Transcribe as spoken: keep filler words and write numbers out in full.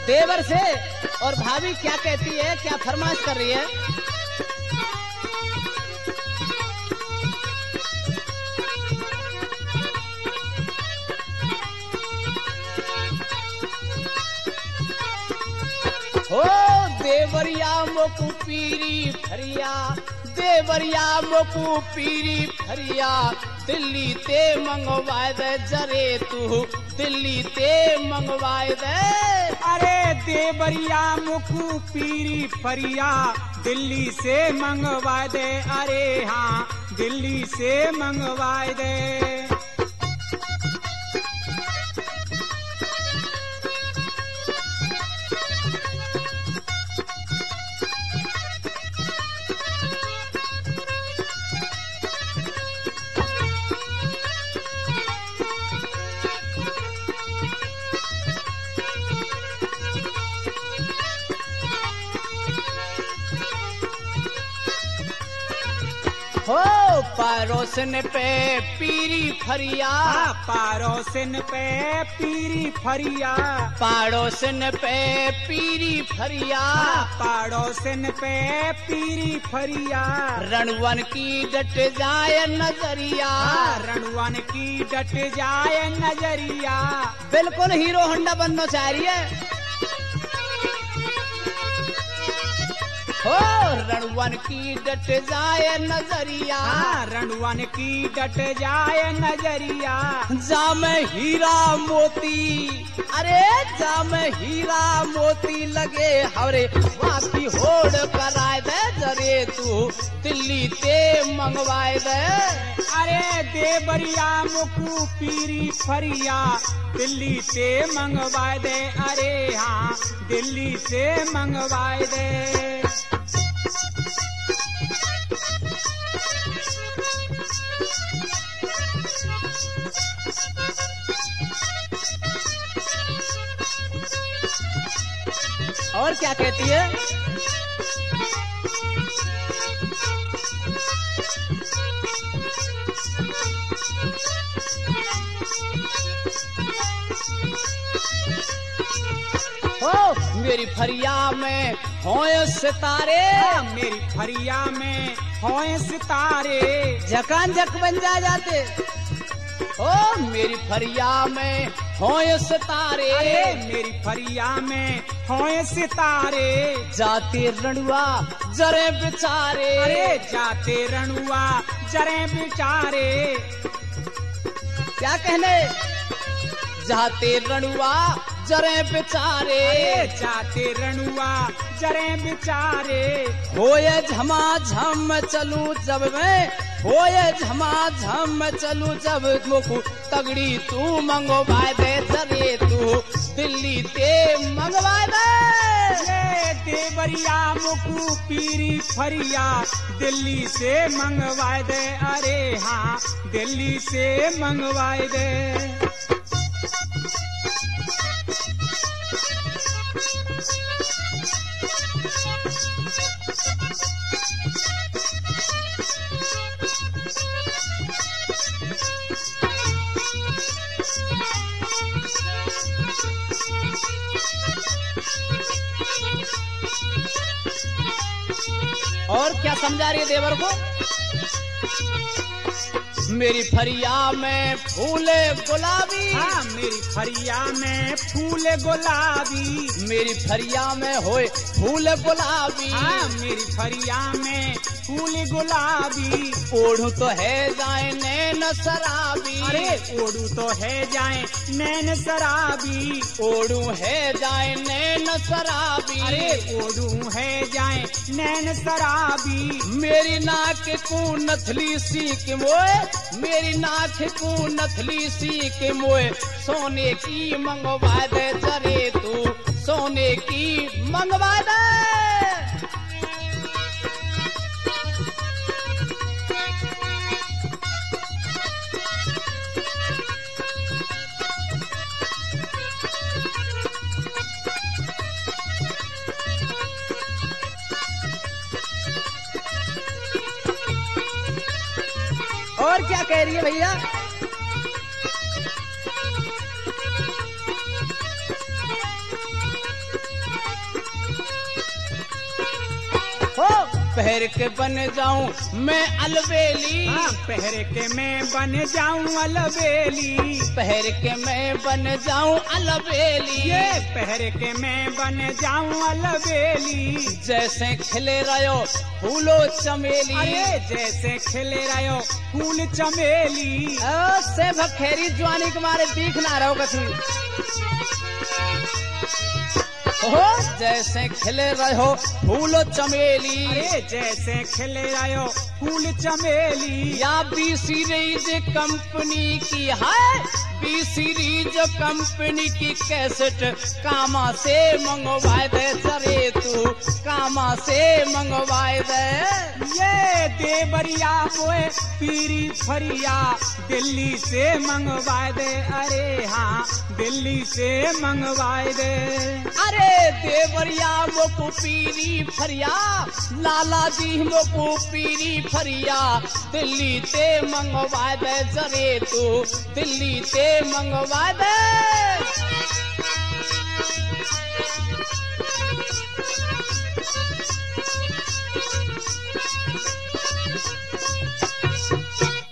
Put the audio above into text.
देवर से। और भाभी क्या कहती है, क्या फरमाइश कर रही है? हो देवरिया मोकू पीरी फरिया, देवरिया मोकू पीरी फरिया, दिल्ली ते मंगवाए दे जरे तू, दिल्ली ते मंगवाए दे। अरे देवरिया मुकू पीरी फरिया, दिल्ली से मंगवा दे। अरे हाँ दिल्ली से मंगवा दे। हो पड़ोसन पे पीरी फरिया, पड़ोसन पे पीरी फरिया, पड़ोसन पे पीरी फरिया, पड़ोसन पे पीरी फरिया, रणवन की डट जाए नजरिया, रणवन की डट जाए नजरिया। बिल्कुल हीरो होंडा बनना चाह रही है। हो रणवन की डट जाए नजरिया, रणवन की डट जाए नजरिया। जाम हीरा मोती, अरे जाम हीरा मोती लगे हरे, वाकी होड़ कराए दे जरे तू, दिल्ली ते मंगवाए दे। अरे देवरिया मुकू पीरी फरिया, दिल्ली से मंगवाए दे। अरे हाँ दिल्ली से मंगवाए दे। और क्या कहती है? हो मेरी फरिया में होए सितारे, मेरी फरिया में होए सितारे, झकान झक बन जा जाते। ओ मेरी फरिया में होए सितारे, मेरी फरिया में होए सितारे, जाते रणुआ जरे बेचारे। अरे जाते रणुआ जरे बेचारे। क्या कहने? जाते रणुआ जरे बेचारे, जाते रणुआ जरे बेचारे। होए झमाझम चलू जब मैं, होए झमाझम चलू जब मोकू तगड़ी तू मंगवाए दे जरे तू, दिल्ली ते मंगवाए दे। देवरिया मुकू पीरी फरिया, दिल्ली से मंगवाए दे। अरे हाँ दिल्ली से मंगवाए दे। और क्या समझा रही है देवर को? मेरी फरिया में फूले गुलाबी, हाँ मेरी फरिया में फूल गुलाबी, मेरी फरिया में होए फूल गुलाबी, हाँ मेरी फरिया में फूल गुलाबी। ओढ़ू तो है जाए नैन शराबी, अरे ओढ़ू तो है जाए नैन शराबी, ओढ़ू है जाए नैन शराबी, अरे ओढ़ू है जाए नैन शराबी। मेरी नाक को नथली सी के मोए, मेरी नाक को नथली सी के मोए, सोने की मंगवा दे जरे तू, सोने की मंगवा दे। और क्या कह रही है भैया? हो पहर के बन जाऊं मैं अलबेली, हाँ, पहर के मैं बन जाऊं अलबेली, पहर के मैं बन जाऊं अलबेली, ये पहर के मैं बन जाऊं अलबेली, जैसे खिले रहो फूलो चमेली, अरे जैसे खिले रहो फूल चमेली, ओ, से भखेरी जवानी के मारे दिख ना रहो कछु हो जैसे खिले रहो फूलो चमेली, अरे जैसे खिले रहो फूल चमेली, या बी सीरीज कंपनी की है, बी सीरीज कंपनी की कैसेट कामा से मंगवाए दे जरे तू, कामा से मंगवाए दे, ये देवरिया मोए पीरी फरिया दिल्ली से मंगवाए दे, अरे हाँ दिल्ली से मंगवाए दे, अरे देवरिया मोकू पीरी फरिया, लाला जी मोकू पीरी फरिया, दिल्ली ते मंगवाए दे जरे तू, दिल्ली ते मंगवाए दे।